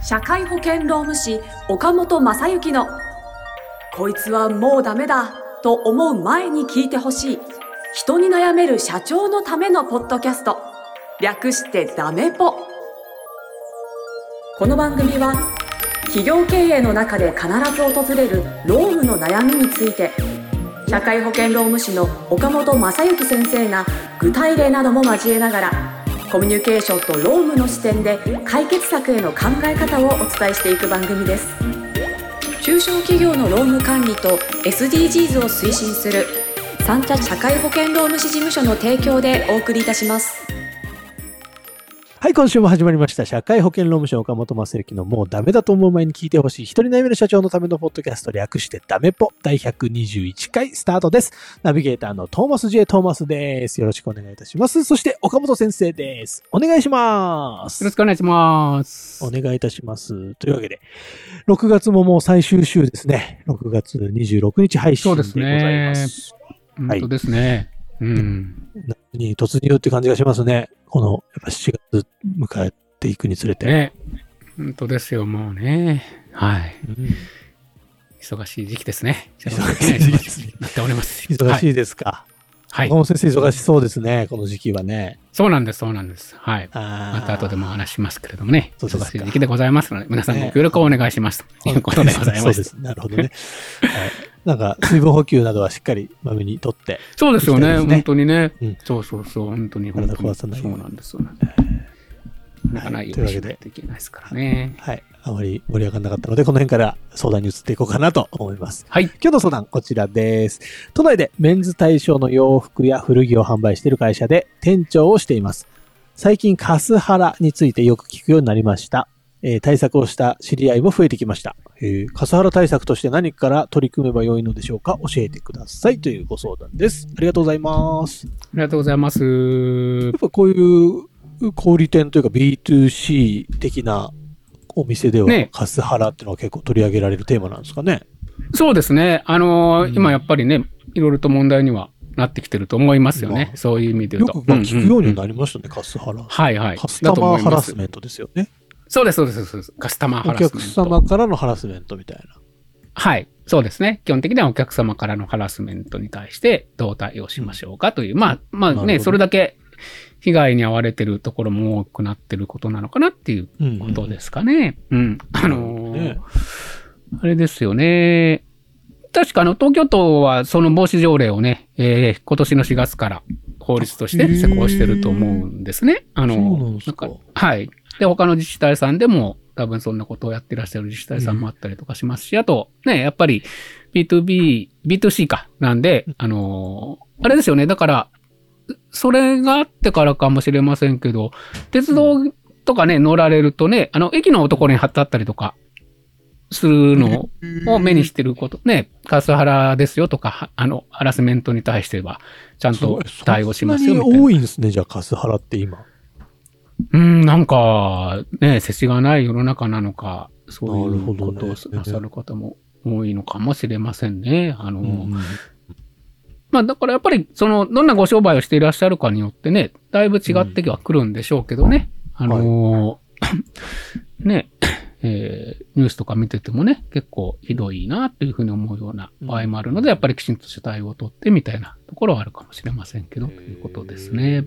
社会保険労務士岡本正幸のこいつはもうダメだと思う前に聞いてほしい人に悩める社長のためのポッドキャスト、略してダメポ。この番組は企業経営の中で必ず訪れる労務の悩みについて、社会保険労務士の岡本正幸先生が具体例なども交えながらコミュニケーションと労務の視点で解決策への考え方をお伝えしていく番組です。中小企業の労務管理と SDGs を推進する三茶社会保険労務士事務所の提供でお送りいたします。 はい、今週も始まりました社会保険労務士岡本正幸のもうダメだと思う前に聞いてほしい一人悩める社長のためのポッドキャスト、略してダメポ第121回スタートです。ナビゲーターのトーマス J トーマスです。よろしくお願いいたします。そして岡本先生です。お願いします。 よろしくお願いします。 お願いいたします。というわけで6月ももう最終週ですね。6月26日配信でございます。 本当ですね。 夏に突入って感じがしますね。このやっぱ7月迎えていくにつれて。 ね、本当ですよ、もうね。はい。忙しい時期ですね。 忙しい時期ですね。 なっております。 忙しいですか。はい。岡本先生忙しそうですね、この時期はね。 そうなんです、そうなんです。はい。また後でもお話しますけれどもね。忙しい時期でございますので、皆さんご協力をお願いしますということでございます。 そうです。なるほどね。はい。なんか水分補給などはしっかりまめにとって。 そうですよね、本当にね。そうそうそう、本当に。体壊さない。そうなんですよね。なかなかないようにしないといけないですからね。 はい。あまり盛り上がらなかったので、この辺から相談に移っていこうかなと思います。 はい。 今日の相談、こちらです。都内でメンズ対象の洋服や古着を販売している会社で店長をしています。最近カスハラについてよく聞くようになりました。対策をした知り合いも増えてきました。カスハラ対策として何から取り組めばよいのでしょうか、教えてくださいというご相談です。ありがとうございます。 ありがとうございます。 やっぱこういう小売店というか B2C 的なお店では、カスハラっていうのは結構取り上げられるテーマなんですかね。 そうですね。今やっぱりね、いろいろと問題にはなってきてると思いますよね。そういう意味で言うと。 よく聞くようになりましたね、カスハラ。 はいはい。 カスタマーハラスメントですよね。 そうです、そうです、そうです。カスタマーハラスメント。 お客様からのハラスメントみたいな。 はい。そうですね。基本的にはお客様からのハラスメントに対してどう対応しましょうかという。まあね、それだけ被害に遭われてるところも多くなってることなのかなっていうことですかね。あれですよね。確か東京都はその防止条例をね、今年の4月から法律として施行してると思うんですね。 そうなんですか。 はい。で、他の自治体さんでも多分そんなことをやってらっしゃる自治体さんもあったりとかしますし、あとね、やっぱり B2B、B2C か。なんで、あれですよね。だから、それがあってからかもしれませんけど、鉄道とかね、乗られるとね、駅のところに貼ってあったりとか、するのを目にしてること、ね、カスハラですよとか、ハラスメントに対しては、ちゃんと対応しますよみたいな。 そんなに多いんですね、じゃあカスハラって今。 なんか、ね、世知がない世の中なのか、そういうことをなさる方も多いのかもしれませんね。まあだからやっぱり、どんなご商売をしていらっしゃるかによってね、だいぶ違ってはくるんでしょうけどね。ね、ニュースとか見ててもね、結構ひどいなというふうに思うような場合もあるので、やっぱりきちんとした対応を取ってみたいなところはあるかもしれませんけど、ということですね。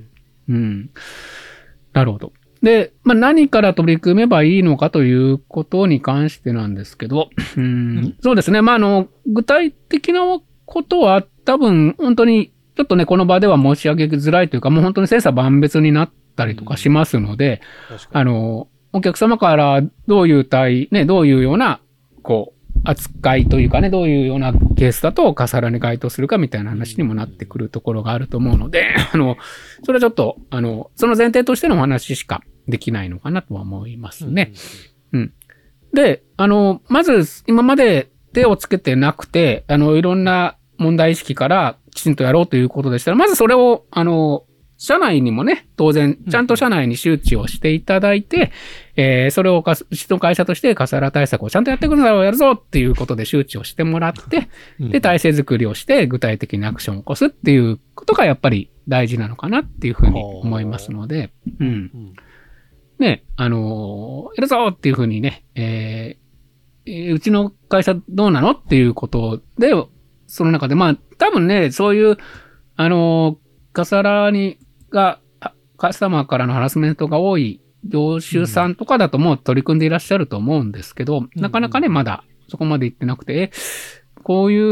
なるほど。で、まあ何から取り組めばいいのかということに関してなんですけど、そうですね。まあ具体的なことは多分本当にちょっとね、この場では申し上げづらいというか、もう本当に千差万別になったりとかしますので、お客様からどういうどういうような、扱いというかね、どういうようなケースだとカスハラに該当するかみたいな話にもなってくるところがあると思うので、それはちょっと、その前提としてのお話しかできないのかなとは思いますね。で、まず、今まで手をつけてなくて、いろんな問題意識からきちんとやろうということでしたら、まずそれを、社内にもね、当然、ちゃんと社内に周知をしていただいて、それをうちの会社としてカスハラ対策をちゃんとやってくるのをやるぞっていうことで周知をしてもらって、で、体制作りをして具体的にアクションを起こすっていうことがやっぱり大事なのかなっていうふうに思いますので、 ね、やるぞっていうふうにね、うちの会社どうなのっていうことで、その中で、まあ、多分ね、そういう、カスハラカスタマーからのハラスメントが多い業種さんとかだともう取り組んでいらっしゃると思うんですけど、なかなかね、まだそこまで行ってなくて、こういう、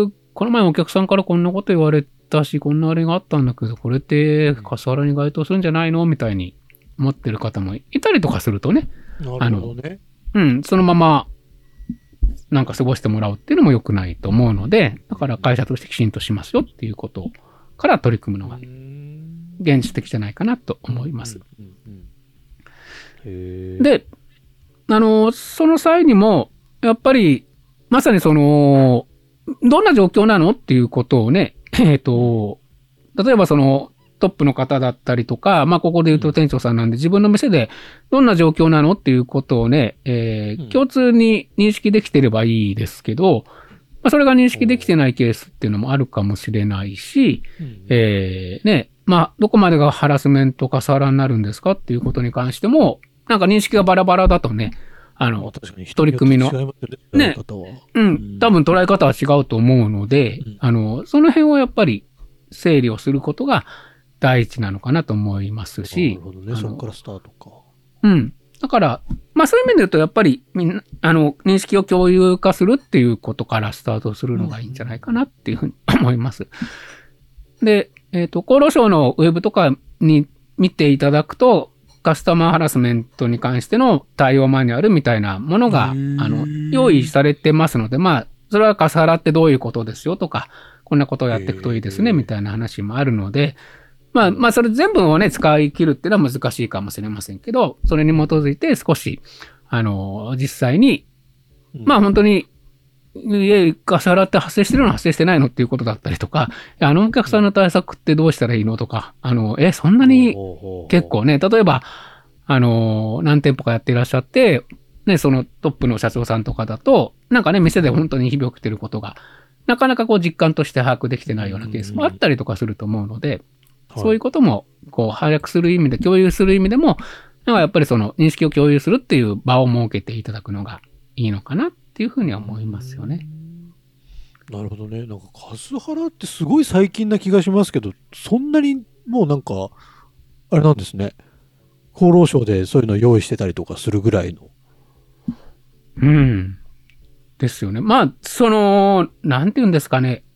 この前お客さんからこんなこと言われたし、こんなあれがあったんだけど、これってカスハラに該当するんじゃないのみたいに思ってる方もいたりとかするとね、 なるほどね。 そのまま、なんか過ごしてもらうっていうのも良くないと思うので、だから会社としてきちんとしますよっていうことから取り組むのが現実的じゃないかなと思います。で、その際にも、やっぱり、まさにどんな状況なのっていうことをね、例えばトップの方だったりとか、まあ、ここで言うと店長さんなんで、自分の店でどんな状況なのっていうことをね、共通に認識できてればいいですけど、まあ、それが認識できてないケースっていうのもあるかもしれないし、ね、まあ、どこまでがハラスメントかサラになるんですかっていうことに関しても、なんか認識がバラバラだとね、取り組みの、ね、多分捉え方は違うと思うので、その辺をやっぱり整理をすることが第一なのかなと思いますし。 なるほどね。そこからスタートか。 だから、まあそういう意味で言うと、やっぱりみんな、認識を共有化するっていうことからスタートするのがいいんじゃないかなっていうふうに思います。で、厚労省のウェブとかに見ていただくと、カスタマーハラスメントに関しての対応マニュアルみたいなものが、用意されてますので、まあ、それはカスハラってどういうことですよとか、こんなことをやっていくといいですね、みたいな話もあるので、まあ、それ全部をね、使い切るっていうのは難しいかもしれませんけど、それに基づいて少し、実際に、まあ本当に、カスハラって発生してるの発生してないのっていうことだったりとか、お客さんの対策ってどうしたらいいのとか、そんなに結構ね、例えば、何店舗かやっていらっしゃって、ね、そのトップの社長さんとかだと、なんかね、店で本当に日々起きてることが、なかなかこう実感として把握できてないようなケースもあったりとかすると思うので、そういうことも、こう、把握する意味で、共有する意味でも、なんかやっぱり認識を共有するっていう場を設けていただくのがいいのかなっていうふうには思いますよね。 なるほどね。なんかカスハラってすごい最近な気がしますけど、そんなにもうなんか、あれなんですね。厚労省でそういうのを用意してたりとかするぐらいの。 ですよね。まあ、なんて言うんですかね。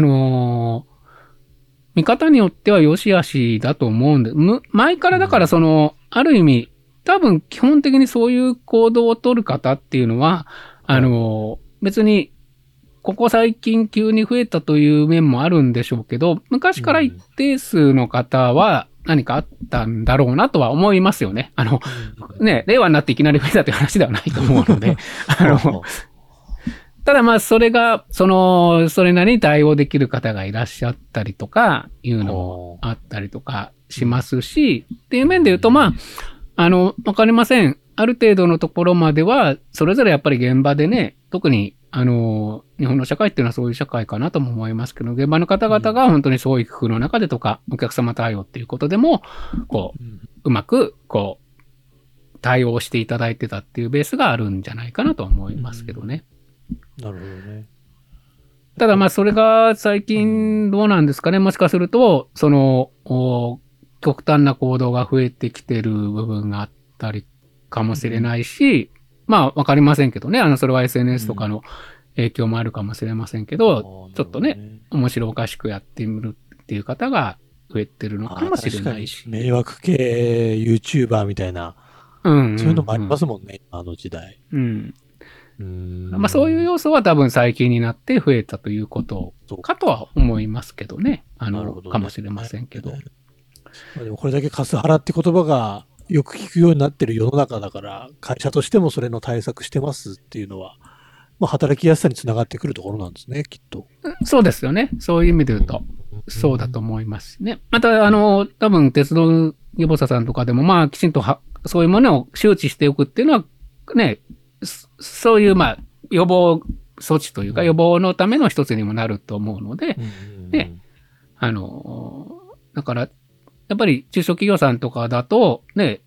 見方によっては良し悪しだと思うんで、前からだからある意味、多分基本的にそういう行動を取る方っていうのは、別に、ここ最近急に増えたという面もあるんでしょうけど、昔から一定数の方は何かあったんだろうなとは思いますよね。ね、令和になっていきなり増えたという話ではないと思うので、ただまあ、それが、それなりに対応できる方がいらっしゃったりとか、いうのもあったりとかしますし、っていう面で言うと、まあ、わかりません。ある程度のところまでは、それぞれやっぱり現場でね、特に、日本の社会っていうのはそういう社会かなとも思いますけど、現場の方々が本当に創意工夫の中でとか、お客様対応っていうことでも、こう、うまく、こう、対応していただいてたっていうベースがあるんじゃないかなと思いますけどね。 なるほどね。 ただまあそれが最近どうなんですかね。もしかすると、極端な行動が増えてきてる部分があったりかもしれないし、まあわかりませんけどね。それは SNS とかの影響もあるかもしれませんけど、ちょっとね、面白おかしくやってみるっていう方が増えてるのかもしれないし。 迷惑系 YouTuber みたいな、そういうのもありますもんね、あの時代。 まあそういう要素は多分最近になって増えたということかとは思いますけどね。かもしれませんけど。 でもこれだけカスハラって言葉がよく聞くようになってる世の中だから、会社としてもそれの対策してますっていうのは、まあ働きやすさにつながってくるところなんですね、きっと。 そうですよね。そういう意味で言うと、そうだと思いますね。また、多分鉄道予防者さんとかでも、まあきちんとそういうものを周知しておくっていうのは、ね、そういう、まあ、予防措置というか、予防のための一つにもなると思うので、ね、だから、やっぱり中小企業さんとかだと、ね、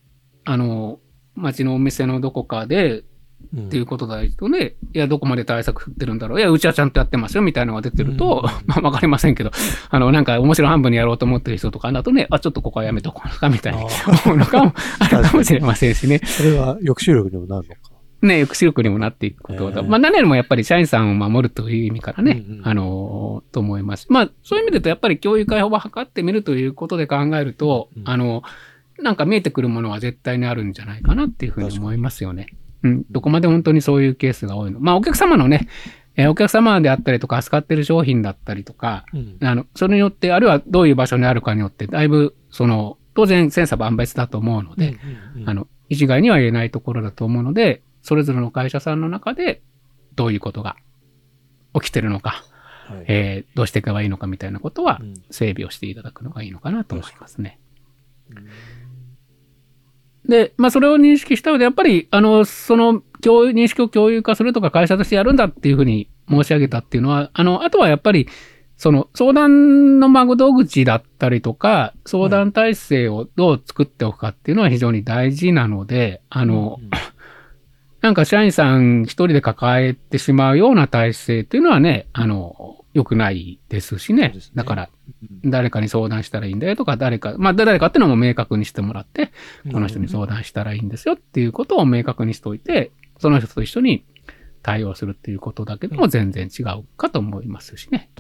町のお店のどこかで、っていうことだとね、いや、どこまで対策振ってるんだろう。いや、うちはちゃんとやってますよ、みたいなのが出てると、まあ、わかりませんけど、なんか面白半分にやろうと思ってる人とかだとね、ちょっとここはやめとこうか、みたいに思うのかもあるかもしれませんしね。 それは抑止力にもなるのか。 ね、抑止力にもなっていくことだ。まあ、何よりもやっぱり社員さんを守るという意味からね、と思います。まあ、そういう意味で言うと、やっぱり教育開放を図ってみるということで考えると、なんか見えてくるものは絶対にあるんじゃないかなっていうふうに思いますよね。どこまで本当にそういうケースが多いの。まあ、お客様のね、お客様であったりとか、扱ってる商品だったりとか、それによって、あるいはどういう場所にあるかによって、だいぶ、当然、千差万別だと思うので、一概には言えないところだと思うので、それぞれの会社さんの中で、どういうことが起きてるのか、どうしていけばいいのかみたいなことは、整備をしていただくのがいいのかなと思いますね。で、まあ、それを認識した上で、やっぱり、認識を共有化するとか会社としてやるんだっていうふうに申し上げたっていうのは、あとはやっぱり、相談の窓口だったりとか、相談体制をどう作っておくかっていうのは非常に大事なので、なんか社員さん一人で抱えてしまうような体制っていうのはね、良くないですしね。だから、誰かに相談したらいいんだよとか、誰かっていうのも明確にしてもらって、この人に相談したらいいんですよっていうことを明確にしておいて、その人と一緒に対応するっていうことだけでも全然違うかと思いますしね。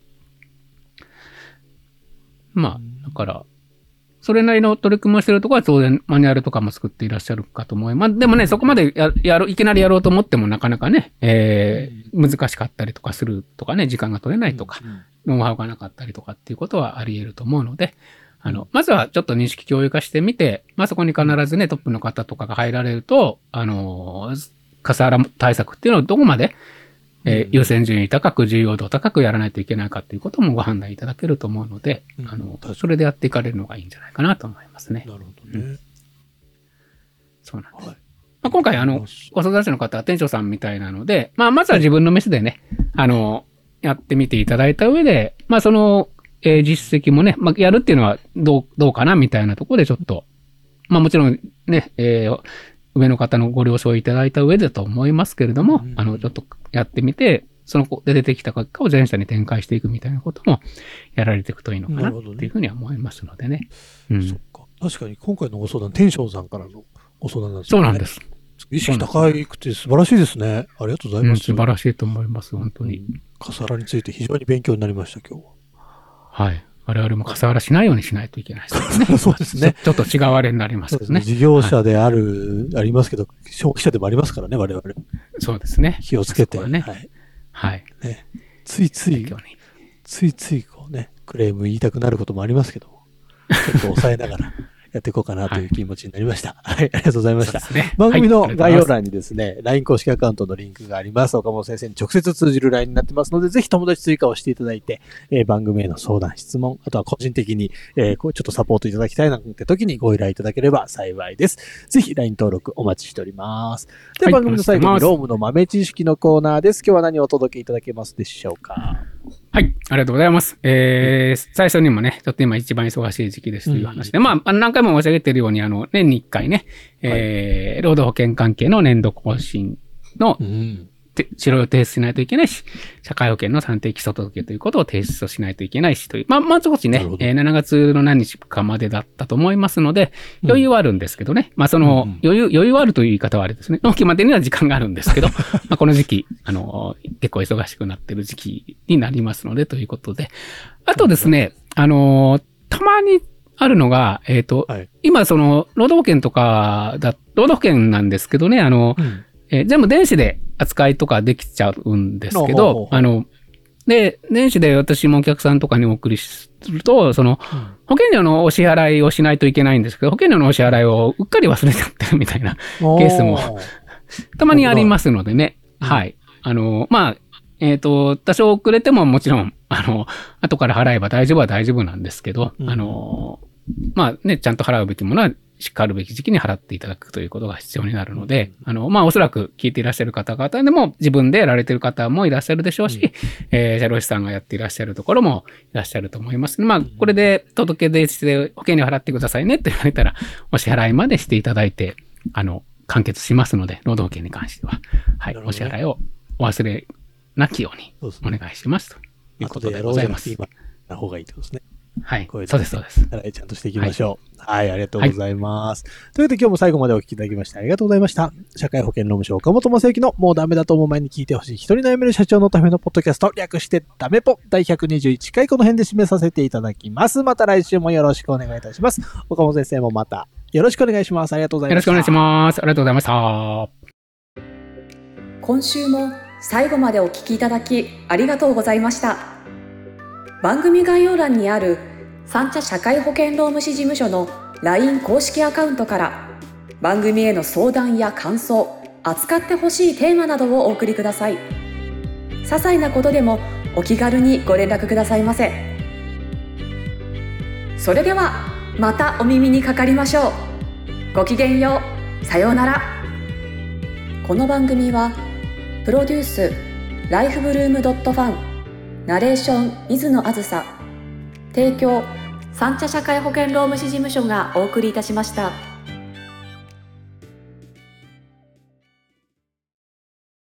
まあ、だから、それなりの取り組みをしているところは当然マニュアルとかも作っていらっしゃるかと思います。でもね、そこまでいきなりやろうと思ってもなかなかね、難しかったりとかするとかね、時間が取れないとか、ノウハウがなかったりとかっていうことはあり得ると思うので、まずはちょっと認識共有化してみて、まあそこに必ずね、トップの方とかが入られると、カスハラ対策っていうのをどこまで優先順位高く、重要度高くやらないといけないかということもご判断いただけると思うので、それでやっていかれるのがいいんじゃないかなと思いますね。 なるほどね。 そうなんです。まあ、今回、ご相談者の方は店長さんみたいなので、まあ、まずは自分の飯でね、やってみていただいた上で、まあ、実績もね、まあ、やるっていうのはどうかなみたいなところでちょっと、まあ、もちろんね、上の方のご了承いただいた上でと思いますけれども、ちょっとやってみて、その子で出てきた結果を全社に展開していくみたいなこともやられていくといいのかなっていうふうには思いますのでね。 そっか。確かに今回のご相談、天翔さんからのご相談なんですね。 そうなんです。 意識高くて素晴らしいですね。ありがとうございます。 素晴らしいと思います、本当に。 カスハラについて非常に勉強になりました、今日は。 はい。我々もカスハラしないようにしないといけないですね。 そうですね。 ちょっと違うあれになりますけどね。 事業者でありますけど、消費者でもありますからね、我々。 そうですね。 気をつけて。 ね。はい。 ね。ついついこうね、クレーム言いたくなることもありますけども、ちょっと抑えながらやっていこうかなという気持ちになりました。はい、ありがとうございました。番組の概要欄にですね、LINE 公式アカウントのリンクがあります。岡本先生に直接通じる LINE になってますので、ぜひ友達追加をしていただいて、番組への相談、質問、あとは個人的に、ちょっとサポートいただきたいなんて時にご依頼いただければ幸いです。ぜひ LINE 登録お待ちしております。では番組の最後にロームの豆知識のコーナーです。今日は何をお届けいただけますでしょうか？ はい。ありがとうございます。最初にもね、ちょっと今一番忙しい時期ですという話で、まあ、何回も申し上げているように、年に1回ね、労働保険関係の年度更新の、資料を提出しないといけないし、社会保険の算定基礎届ということを提出しないといけないしという、まあ少しね、7月の何日かまでだったと思いますので、余裕はあるんですけどね。まあ余裕はあるという言い方はあれですね。納期までには時間があるんですけど、まあこの時期、結構忙しくなってる時期になりますので、ということで。あとですね、たまにあるのが、今労働保険とか労働保険なんですけどね、全部電子で扱いとかできちゃうんですけど、で、電子で私もお客さんとかにお送りすると、保険料のお支払いをしないといけないんですけど、保険料のお支払いをうっかり忘れちゃってるみたいなケースもたまにありますのでね。はい。まあ、多少遅れてももちろん、後から払えば大丈夫は大丈夫なんですけど、まあね、ちゃんと払うべきものはしかるべき時期に払っていただくということが必要になるので、おそらく聞いていらっしゃる方々でも自分でやられている方もいらっしゃるでしょうし、社労士さんがやっていらっしゃるところもいらっしゃると思います。これで届け出して保険料払ってくださいねって言われたら、お支払いまでしていただいて、完結しますので、労働保険に関しては、はい、お支払いをお忘れなきようにお願いしますということでございます。 今の方がいいってことですね。 はい。 そうです、そうです。 ちゃんとしていきましょう。はい、ありがとうございます。ということで今日も最後までお聞きいただきましてありがとうございました。社会保険労務省岡本正幸のもうダメだと思う前に聞いてほしい一人悩める社長のためのポッドキャスト、略してダメポ第121回この辺で締めさせていただきます。また来週もよろしくお願いいたします。岡本先生もまたよろしくお願いします。ありがとうございました。 よろしくお願いします。ありがとうございました。 今週も最後までお聞きいただきありがとうございました。番組概要欄にある三茶社会保険労務士事務所の LINE 公式アカウントから番組への相談や感想、扱ってほしいテーマなどをお送りください。些細なことでもお気軽にご連絡くださいませ。それではまたお耳にかかりましょう。ごきげんよう。さようなら。この番組はプロデュースライフブルームドットファン、ナレーション水野あずさ、提供三茶社会保険労務士事務所がお送りいたしました。